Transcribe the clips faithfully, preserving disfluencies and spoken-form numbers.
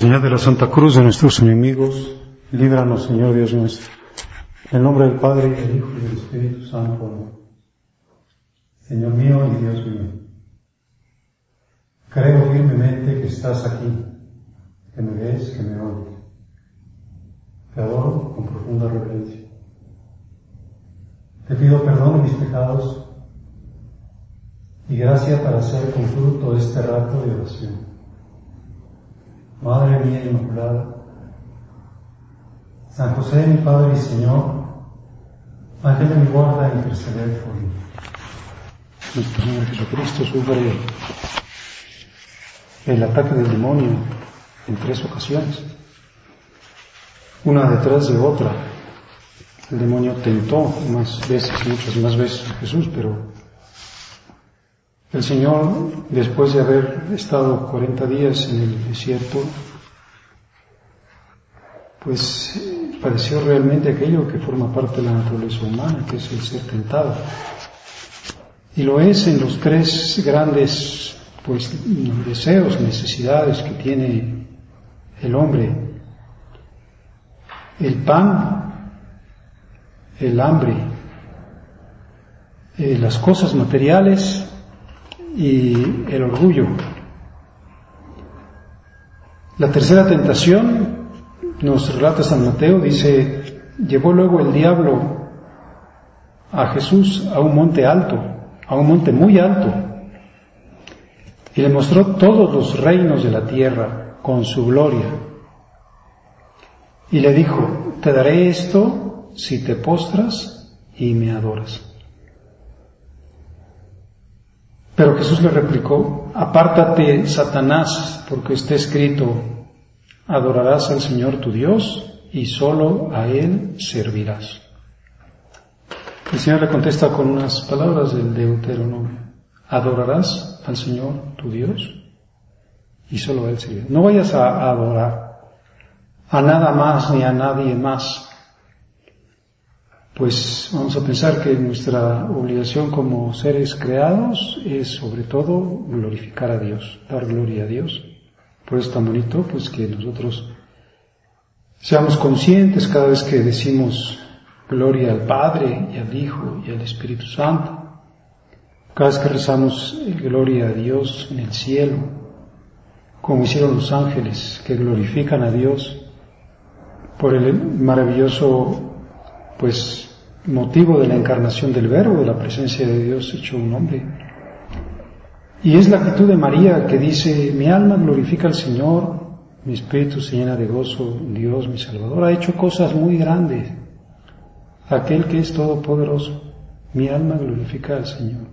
Señor de la Santa Cruz de nuestros enemigos, líbranos, Señor Dios nuestro. En el nombre del Padre, y del Hijo, y del Espíritu Santo. Amén. Señor mío y Dios mío, creo firmemente que estás aquí, que me ves, que me oyes. Te adoro con profunda reverencia. Te pido perdón de mis pecados y gracia para hacer con fruto este rato de oración. Madre mía Inmaculada, San José, mi Padre y Señor, Ángel de mi guarda, interceder por mí. Nuestro Señor Jesucristo sufre el ataque del demonio en tres ocasiones, una detrás de otra. El demonio tentó más veces, muchas más veces a Jesús, pero el Señor, después de haber estado cuarenta días en el desierto, pues padeció realmente aquello que forma parte de la naturaleza humana, que es el ser tentado. Y lo es en los tres grandes pues deseos, necesidades que tiene el hombre: el pan, el hambre, eh, las cosas materiales y el orgullo. La tercera tentación, nos relata San Mateo, dice: llevó luego el diablo a Jesús a un monte alto, a un monte muy alto, y le mostró todos los reinos de la tierra con su gloria. Y le dijo: te daré esto si te postras y me adoras. Pero Jesús le replicó: apártate, Satanás, porque está escrito: adorarás al Señor tu Dios y solo a Él servirás. El Señor le contesta con unas palabras del Deuteronomio: adorarás al Señor tu Dios y solo a Él servirás. No vayas a adorar a nada más ni a nadie más. Pues vamos a pensar que nuestra obligación como seres creados es sobre todo glorificar a Dios, dar gloria a Dios. Por eso es tan bonito pues que nosotros seamos conscientes cada vez que decimos gloria al Padre y al Hijo y al Espíritu Santo, cada vez que rezamos gloria a Dios en el cielo, como hicieron los ángeles que glorifican a Dios por el maravilloso pues motivo de la encarnación del Verbo, de la presencia de Dios hecho un hombre. Y es la actitud de María que dice: mi alma glorifica al Señor, mi espíritu se llena de gozo, Dios mi Salvador ha hecho cosas muy grandes, aquel que es todopoderoso, mi alma glorifica al Señor.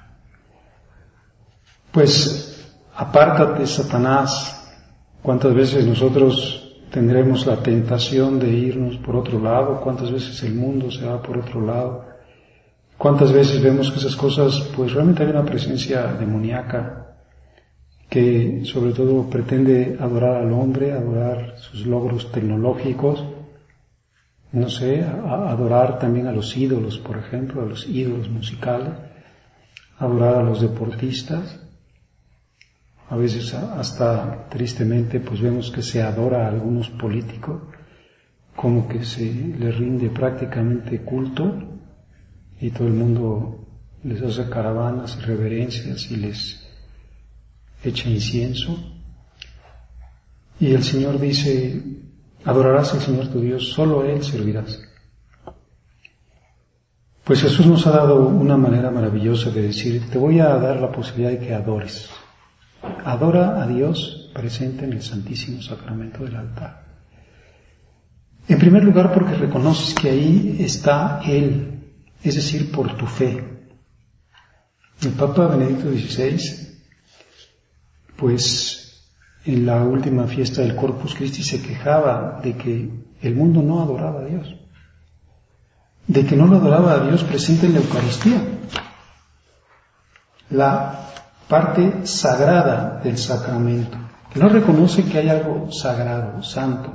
Pues apártate, Satanás. ¿Cuántas veces nosotros tendremos la tentación de irnos por otro lado? ¿Cuántas veces el mundo se va por otro lado? ¿Cuántas veces vemos que esas cosas, pues realmente hay una presencia demoníaca que sobre todo pretende adorar al hombre, adorar sus logros tecnológicos, no sé, a, adorar también a los ídolos, por ejemplo, a los ídolos musicales, adorar a los deportistas. A veces hasta tristemente pues vemos que se adora a algunos políticos, como que se les rinde prácticamente culto y todo el mundo les hace caravanas, reverencias y les echa incienso. Y el Señor dice: adorarás al Señor tu Dios, solo a Él servirás. Pues Jesús nos ha dado una manera maravillosa de decir: te voy a dar la posibilidad de que adores. Adora a Dios presente en el Santísimo Sacramento del altar. En primer lugar, porque reconoces que ahí está Él, es decir, por tu fe. El Papa Benedicto dieciséis, pues en la última fiesta del Corpus Christi se quejaba de que el mundo no adoraba a Dios, de que no lo adoraba a Dios presente en la Eucaristía, la parte sagrada del sacramento, que no reconoce que hay algo sagrado, santo.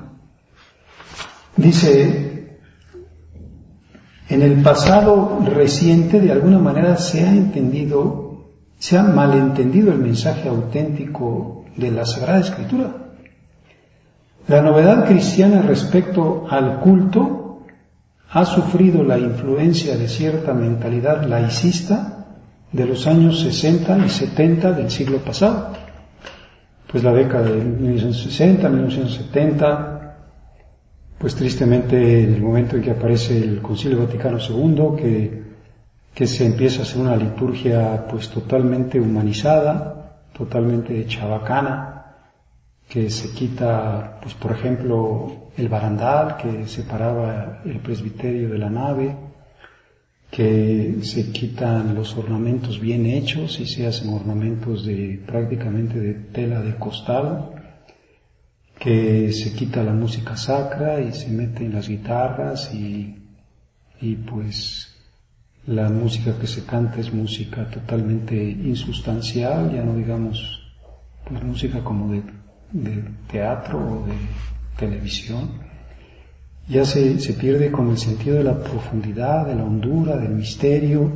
Dice: en el pasado reciente de alguna manera se ha entendido, se ha malentendido el mensaje auténtico de la Sagrada Escritura. La novedad cristiana respecto al culto ha sufrido la influencia de cierta mentalidad laicista de los años sesenta y setenta del siglo pasado. Pues la década de mil novecientos sesenta, mil novecientos setenta, pues tristemente en el momento en que aparece el Concilio Vaticano segundo, que, que se empieza a hacer una liturgia pues totalmente humanizada, totalmente chabacana, que se quita, pues por ejemplo, el barandal que separaba el presbiterio de la nave, que se quitan los ornamentos bien hechos y se hacen ornamentos de prácticamente de tela de costal, que se quita la música sacra y se meten las guitarras y, y pues la música que se canta es música totalmente insustancial, ya no digamos pues música como de de teatro o de televisión, ya se, se pierde con el sentido de la profundidad, de la hondura, del misterio.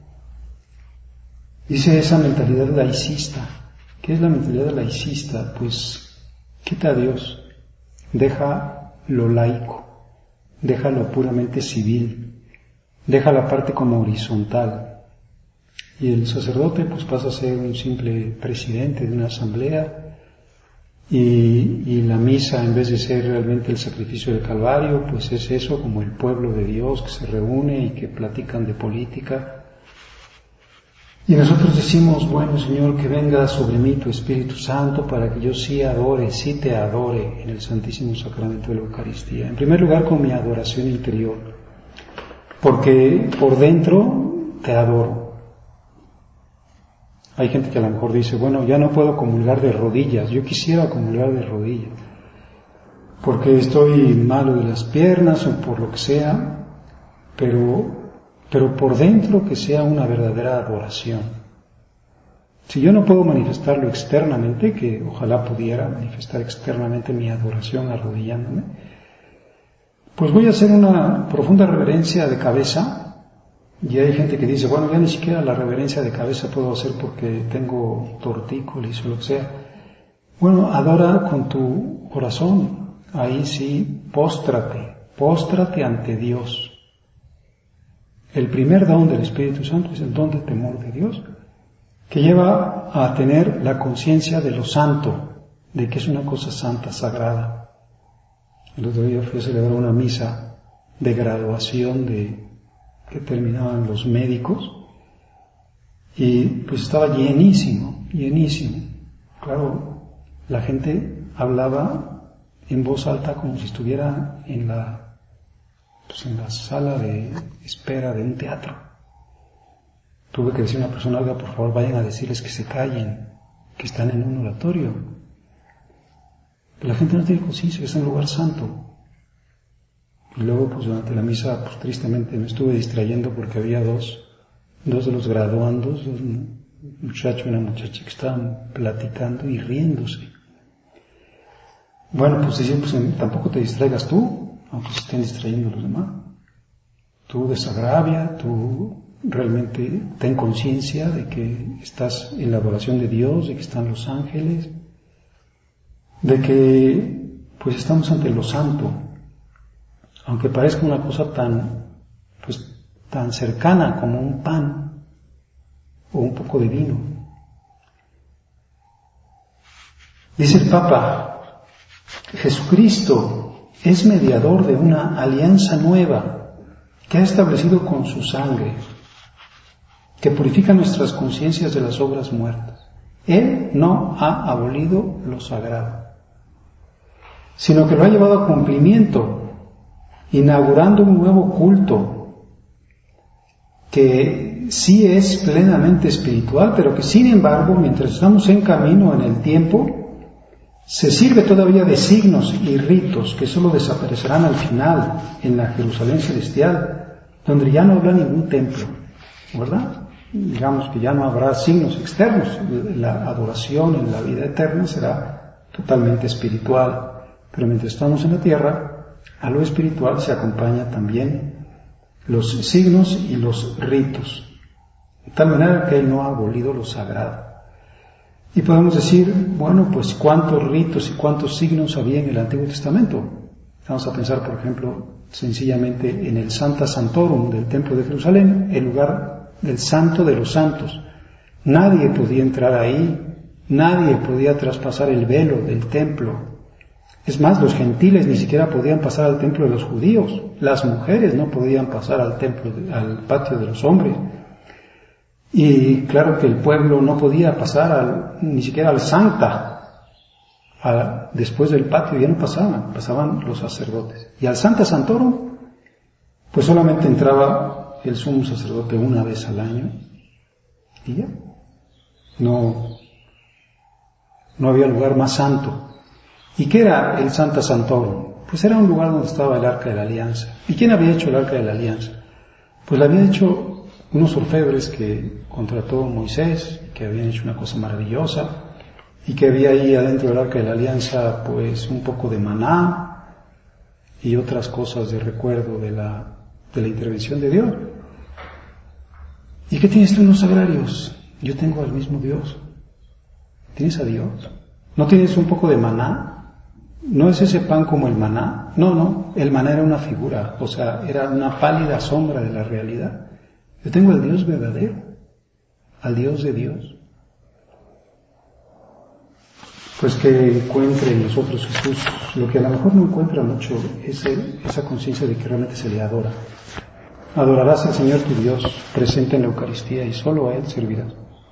Dice esa mentalidad laicista. ¿Qué es la mentalidad laicista? Pues quita a Dios, deja lo laico, deja lo puramente civil, deja la parte como horizontal. Y el sacerdote pues pasa a ser un simple presidente de una asamblea. Y, y la misa, en vez de ser realmente el sacrificio del Calvario, pues es eso, como el pueblo de Dios que se reúne y que platican de política. Y nosotros decimos, bueno Señor, que venga sobre mí tu Espíritu Santo para que yo sí adore, sí te adore en el Santísimo Sacramento de la Eucaristía. En primer lugar con mi adoración interior, porque por dentro te adoro. Hay gente que a lo mejor dice, bueno, ya no puedo comulgar de rodillas, yo quisiera comulgar de rodillas, porque estoy malo de las piernas o por lo que sea, pero, pero por dentro que sea una verdadera adoración. Si yo no puedo manifestarlo externamente, que ojalá pudiera manifestar externamente mi adoración arrodillándome, pues voy a hacer una profunda reverencia de cabeza. Y hay gente que dice, bueno, ya ni siquiera la reverencia de cabeza puedo hacer porque tengo tortícolis o lo que sea. Bueno, adora con tu corazón. Ahí sí, póstrate, póstrate ante Dios. El primer don del Espíritu Santo es el don del temor de Dios, que lleva a tener la conciencia de lo santo, de que es una cosa santa, sagrada. El otro día fui a celebrar una misa de graduación de que terminaban los médicos y pues estaba llenísimo, llenísimo. Claro, la gente hablaba en voz alta como si estuviera en la, pues en la sala de espera de un teatro. Tuve que decir a una persona, oiga, por favor vayan a decirles que se callen, que están en un oratorio. Pero la gente no tiene conciencia que está en un lugar santo. Y luego, pues durante la misa, pues tristemente me estuve distrayendo porque había dos, dos de los graduandos, dos, un muchacho y una muchacha que estaban platicando y riéndose. Bueno, pues decían, pues tampoco te distraigas tú, aunque se estén distrayendo los demás. Tú desagravia, tú realmente ten conciencia de que estás en la adoración de Dios, de que están los ángeles, de que pues estamos ante lo santo. Aunque parezca una cosa tan, pues, tan cercana como un pan o un poco de vino. Dice el Papa, Jesucristo es mediador de una alianza nueva que ha establecido con su sangre, que purifica nuestras conciencias de las obras muertas. Él no ha abolido lo sagrado, sino que lo ha llevado a cumplimiento, inaugurando un nuevo culto que sí es plenamente espiritual, pero que sin embargo, mientras estamos en camino en el tiempo, se sirve todavía de signos y ritos que solo desaparecerán al final en la Jerusalén celestial, donde ya no habrá ningún templo, ¿verdad? Digamos que ya no habrá signos externos, la adoración en la vida eterna será totalmente espiritual, pero mientras estamos en la tierra, a lo espiritual se acompaña también los signos y los ritos, de tal manera que Él no ha abolido lo sagrado. Y podemos decir, bueno, pues cuántos ritos y cuántos signos había en el Antiguo Testamento. Vamos a pensar, por ejemplo, sencillamente en el Sancta Sanctorum del Templo de Jerusalén, el lugar del Santo de los Santos. Nadie podía entrar ahí, nadie podía traspasar el velo del templo. Es más, los gentiles ni siquiera podían pasar al templo de los judíos. Las mujeres no podían pasar al templo, al patio de los hombres. Y claro que el pueblo no podía pasar al, ni siquiera al Sancta. A, después del patio ya no pasaban, pasaban los sacerdotes. Y al Sancta Sanctorum, pues solamente entraba el sumo sacerdote una vez al año. Y ya. No, no había lugar más santo. ¿Y qué era el Sancta Sanctorum? Pues era un lugar donde estaba el Arca de la Alianza. ¿Y quién había hecho el Arca de la Alianza? Pues la había hecho unos orfebres que contrató Moisés, que habían hecho una cosa maravillosa, y que había ahí adentro del Arca de la Alianza pues un poco de maná y otras cosas de recuerdo de la, de la intervención de Dios. ¿Y qué tienes tú en los sagrarios? Yo tengo al mismo Dios. ¿Tienes a Dios? ¿No tienes un poco de maná? ¿No es ese pan como el maná? No, no, el maná era una figura, o sea, era una pálida sombra de la realidad. Yo tengo al Dios verdadero, al Dios de Dios. Pues que encuentre en nosotros Jesús lo que a lo mejor no encuentra mucho, es el, esa conciencia de que realmente se le adora. Adorarás al Señor tu Dios presente en la Eucaristía y solo a Él servirás.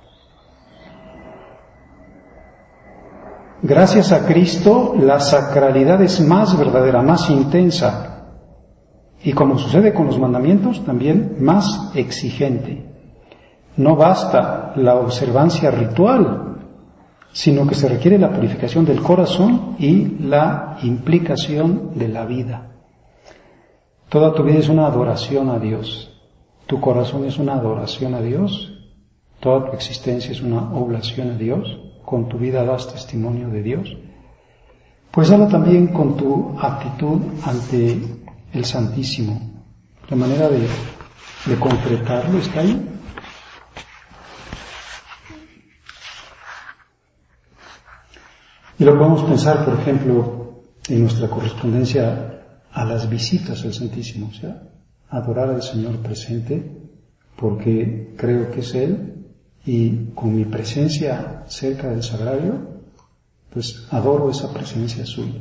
Gracias a Cristo, la sacralidad es más verdadera, más intensa y, como sucede con los mandamientos, también más exigente. No basta la observancia ritual, sino que se requiere la purificación del corazón y la implicación de la vida. Toda tu vida es una adoración a Dios. Tu corazón es una adoración a Dios. Toda tu existencia es una oblación a Dios. Con tu vida das testimonio de Dios. Pues hazlo también con tu actitud ante el Santísimo. La manera de, de concretarlo está ahí. Y lo podemos pensar, por ejemplo, en nuestra correspondencia a las visitas al Santísimo, o sea, adorar al Señor presente, porque creo que es Él, y con mi presencia cerca del sagrario, pues adoro esa presencia suya.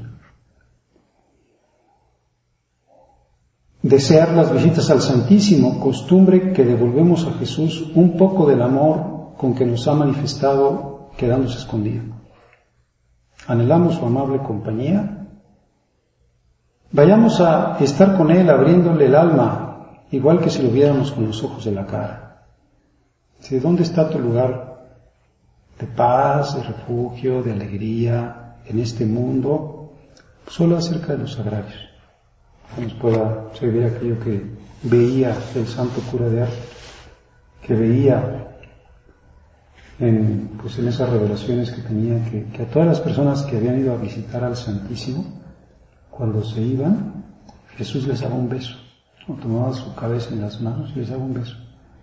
Desear las visitas al Santísimo, costumbre que devolvemos a Jesús un poco del amor con que nos ha manifestado quedándose escondido. Anhelamos su amable compañía. Vayamos a estar con Él abriéndole el alma, igual que si lo viéramos con los ojos de la cara. ¿De dónde está tu lugar de paz, de refugio, de alegría en este mundo? Solo acerca de los sagrarios. Que nos pueda servir aquello que veía el santo cura de Ars, que veía en, pues en esas revelaciones que tenía, que, que a todas las personas que habían ido a visitar al Santísimo, cuando se iban, Jesús les daba un beso, o tomaba su cabeza en las manos y les daba un beso.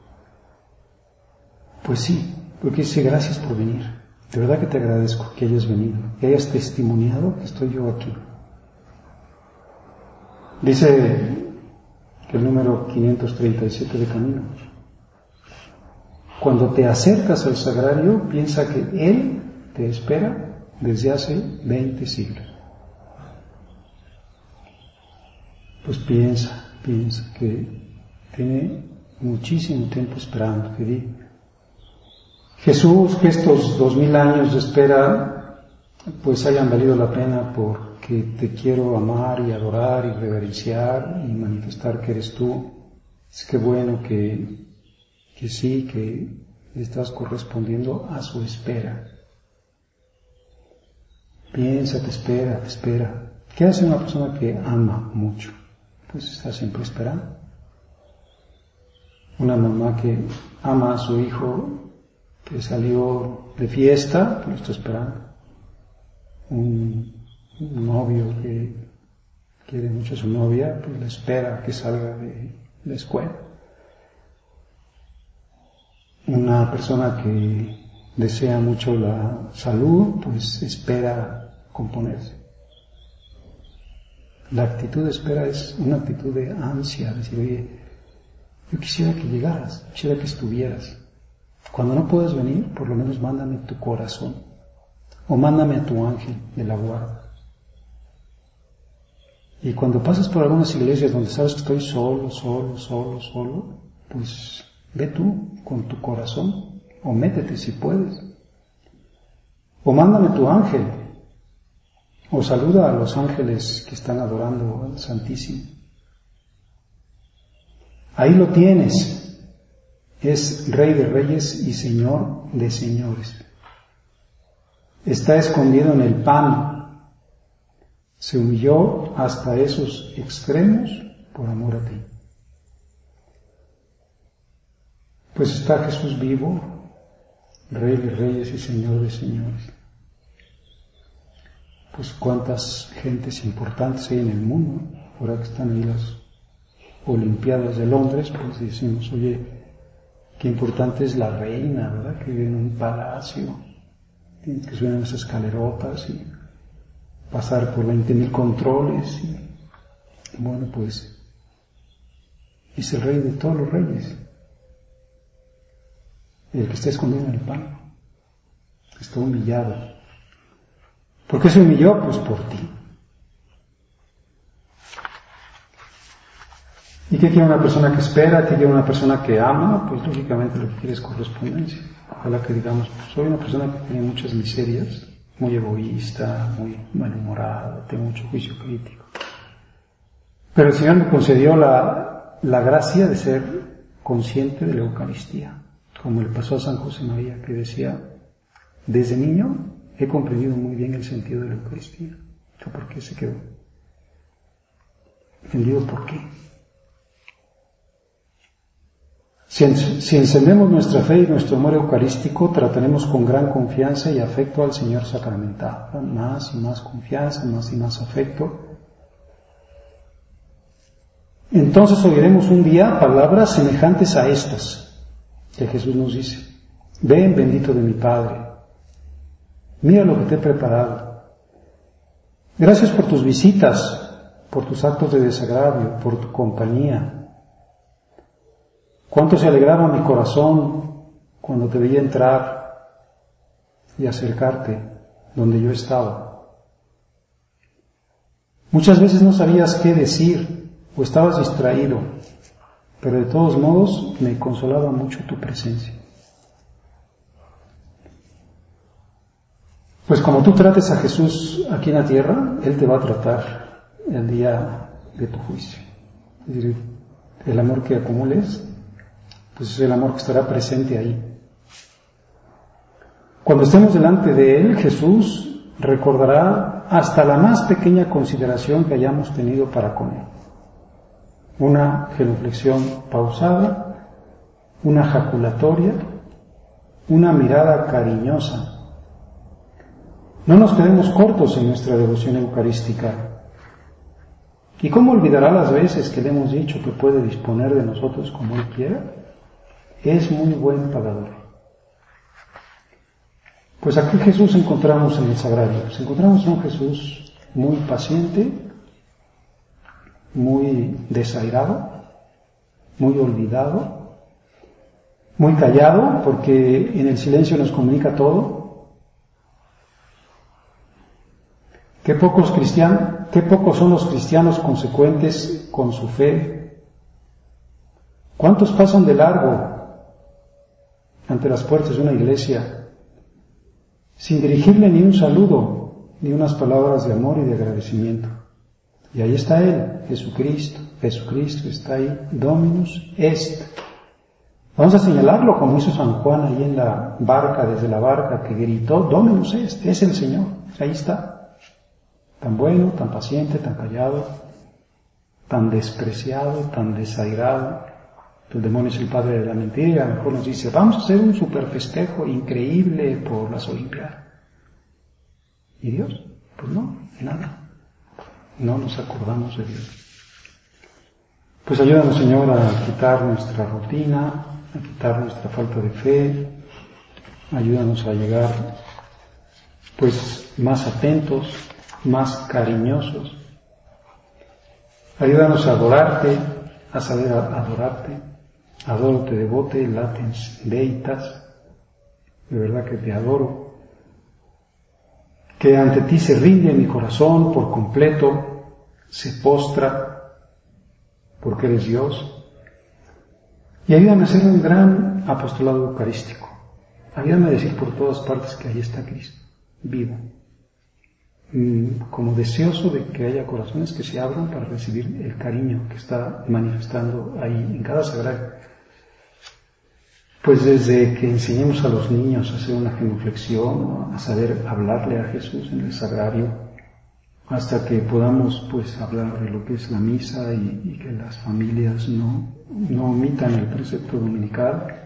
Pues sí, porque dice, gracias por venir. De verdad que te agradezco que hayas venido, que hayas testimoniado que estoy yo aquí. Dice que el número quinientos treinta y siete de Camino. Cuando te acercas al sagrario, piensa que Él te espera desde hace veinte siglos. Pues piensa, piensa que tiene muchísimo tiempo esperando que diga. Jesús, que estos dos mil años de espera pues hayan valido la pena porque te quiero amar y adorar y reverenciar y manifestar que eres tú. Es que bueno que, que sí, que estás correspondiendo a su espera. Piensa, te espera, te espera. ¿Qué hace una persona que ama mucho? Pues está siempre esperando. Una mamá que ama a su hijo que salió de fiesta, lo está esperando. Un, un novio que quiere mucho a su novia, pues le espera que salga de la escuela. Una persona que desea mucho la salud, pues espera componerse. La actitud de espera es una actitud de ansia, decir, oye, yo quisiera que llegaras, quisiera que estuvieras. Cuando no puedes venir, por lo menos mándame tu corazón, o mándame a tu ángel de la guarda. Y cuando pasas por algunas iglesias donde sabes que estoy solo, solo, solo, solo, pues ve tú con tu corazón, o métete si puedes. O mándame tu ángel, o saluda a los ángeles que están adorando al Santísimo. Ahí lo tienes, es Rey de Reyes y Señor de Señores. Está escondido en el pan. Se humilló hasta esos extremos por amor a ti. Pues está Jesús vivo, Rey de Reyes y Señor de Señores. Pues cuántas gentes importantes hay en el mundo, ahora que están ahí las Olimpiadas de Londres, pues decimos, oye, qué importante es la reina, ¿verdad? Que vive en un palacio, tiene que subir en esas escalerotas y pasar por veinte mil controles y, bueno, pues es el rey de todos los reyes, el que está escondido en el pan, está humillado. ¿Por qué se humilló? Pues por ti. ¿Y qué quiere una persona que espera? ¿Qué quiere una persona que ama? Pues lógicamente lo que quiere es correspondencia. Ojalá que digamos, pues soy una persona que tiene muchas miserias, muy egoísta, muy malhumorada, tengo mucho juicio crítico. Pero el Señor me concedió la, la gracia de ser consciente de la Eucaristía, como le pasó a San José María, que decía, desde niño he comprendido muy bien el sentido de la Eucaristía. ¿Por qué se quedó? ¿Entendido por qué? Si, en, si encendemos nuestra fe y nuestro amor eucarístico, trataremos con gran confianza y afecto al Señor sacramentado. Más y más confianza, más y más afecto. Entonces oiremos un día palabras semejantes a estas que Jesús nos dice. Ven, bendito de mi Padre. Mira lo que te he preparado. Gracias por tus visitas, por tus actos de desagravio, por tu compañía. Cuánto se alegraba mi corazón cuando te veía entrar y acercarte donde yo estaba. Muchas veces no sabías qué decir o estabas distraído, pero de todos modos me consolaba mucho tu presencia. Pues como tú trates a Jesús aquí en la tierra, Él te va a tratar el día de tu juicio. Es decir, el amor que acumules, pues es el amor que estará presente ahí. Cuando estemos delante de Él, Jesús recordará hasta la más pequeña consideración que hayamos tenido para con Él. Una genuflexión pausada, una jaculatoria, una mirada cariñosa. No nos quedemos cortos en nuestra devoción eucarística. ¿Y cómo olvidará las veces que le hemos dicho que puede disponer de nosotros como Él quiera? Es muy buen pagador. Pues aquí Jesús encontramos en el Sagrario. Pues encontramos a un Jesús muy paciente, muy desairado, muy olvidado, muy callado, porque en el silencio nos comunica todo. Qué pocos cristianos, qué pocos son los cristianos consecuentes con su fe. ¿Cuántos pasan de largo ante las puertas de una iglesia sin dirigirle ni un saludo, ni unas palabras de amor y de agradecimiento? Y ahí está Él, Jesucristo. Jesucristo está ahí, Dominus est. Vamos a señalarlo como hizo San Juan ahí en la barca, desde la barca que gritó, Dominus est, es el Señor. Ahí está. Tan bueno, tan paciente, tan callado, tan despreciado, tan desairado. El demonio es el padre de la mentira y a lo mejor nos dice, vamos a hacer un super festejo increíble por las Olimpiadas. ¿Y Dios? Pues no, nada. No nos acordamos de Dios. Pues ayúdanos, Señor, a quitar nuestra rutina, a quitar nuestra falta de fe, ayúdanos a llegar pues más atentos, más cariñosos. Ayúdanos a adorarte, a saber adorarte. Adoro te devote, latens deitas. De verdad que te adoro. Que ante ti se rinde mi corazón por completo, se postra, porque eres Dios. Y ayúdame a hacer un gran apostolado eucarístico. Ayúdame a decir por todas partes que ahí está Cristo, vivo. Como deseoso de que haya corazones que se abran para recibir el cariño que está manifestando ahí en cada sagrario. Pues desde que enseñemos a los niños a hacer una genuflexión, a saber hablarle a Jesús en el sagrario, hasta que podamos pues hablar de lo que es la misa y, y que las familias no, no omitan el precepto dominical,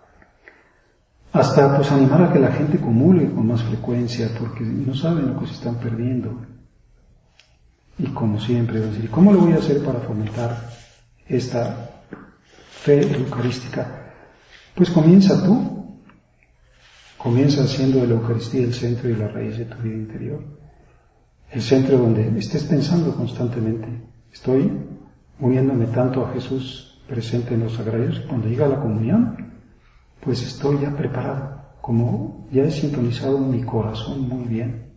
hasta pues animar a que la gente comulgue con más frecuencia, porque no saben lo que se están perdiendo. Y como siempre, decir, ¿cómo lo voy a hacer para fomentar esta fe eucarística? Pues comienza tú, comienza haciendo de la Eucaristía el centro y la raíz de tu vida interior, el centro donde estés pensando constantemente. Estoy uniéndome tanto a Jesús presente en los sagrarios, cuando llega la comunión, pues estoy ya preparado, como ya he sintonizado mi corazón muy bien.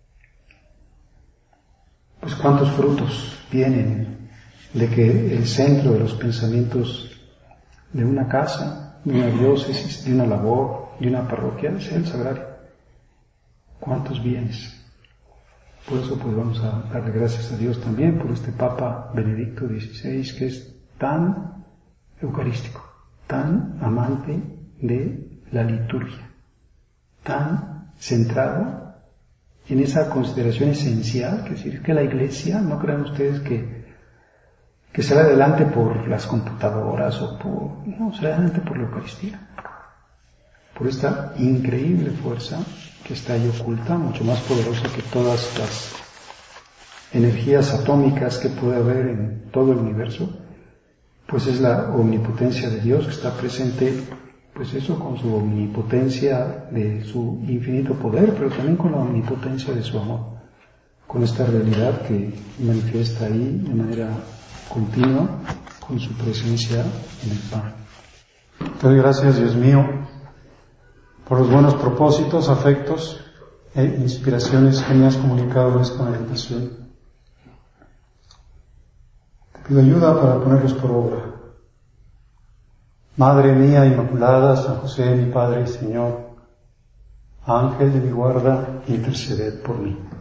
Pues cuántos frutos vienen de que el centro de los pensamientos de una casa, de una diócesis, de una labor, de una parroquia, sea el sagrario. Cuántos bienes. Por eso pues vamos a darle gracias a Dios también por este Papa Benedicto dieciséis, que es tan eucarístico, tan amante de la liturgia, tan centrado en esa consideración esencial, que es decir, que la Iglesia, no crean ustedes que que sale adelante por las computadoras o por... no, sale adelante por la Eucaristía, por esta increíble fuerza que está ahí oculta, mucho más poderosa que todas las energías atómicas que puede haber en todo el universo. Pues es la omnipotencia de Dios que está presente, pues eso, con su omnipotencia de su infinito poder, pero también con la omnipotencia de su amor, con esta realidad que manifiesta ahí de manera continua con su presencia en el pan. Te doy gracias, Dios mío, por los buenos propósitos, afectos e inspiraciones que me has comunicado en esta meditación. Te pido ayuda para ponerlos por obra. Madre mía Inmaculada, San José, mi Padre y Señor, Ángel de mi guarda, interceded por mí.